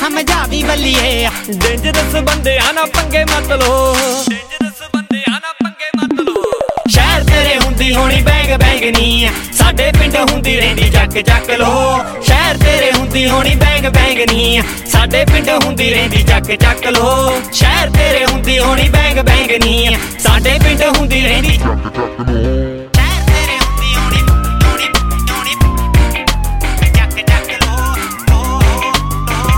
ਸਮਝਾਵੀ ਬੱਲੀਏ dangerous ਬੰਦਿਆਂ ਨਾਲ ਪੰਗੇ ਮਤ ਲੋ ਸ਼ਹਿਰ ਤੇਰੇ ਹੁੰਦੀ ਹੋਣੀ ਬੈਂਗ ਬੈਂਗ ਨੀ ਸਾਡੇ ਪਿੰਡ ਹੁੰਦੀ ਰਹਿੰਦੀ ਚੱਕ ਚੱਕ ਲੋ ਸ਼ਹਿਰ ਤੇਰੇ ਹੁੰਦੀ ਹੋਣੀ ਬੈਂਗ ਬੈਂਗ ਨੀ ਸਾਡੇ ਪਿੰਡ ਹੁੰਦੀ ਰਹਿੰਦੀ ਚੱਕ ਚੱਕ ਲੋ ਸ਼ਹਿਰ ਤੇਰੇ ਹੁੰਦੀ ਹੋਣੀ ਬੈਂਗ ਬੈਂਗ ਨੀ ਸਾਡੇ ਪਿੰਡ ਹੁੰਦੀ ਰਹਿੰਦੀ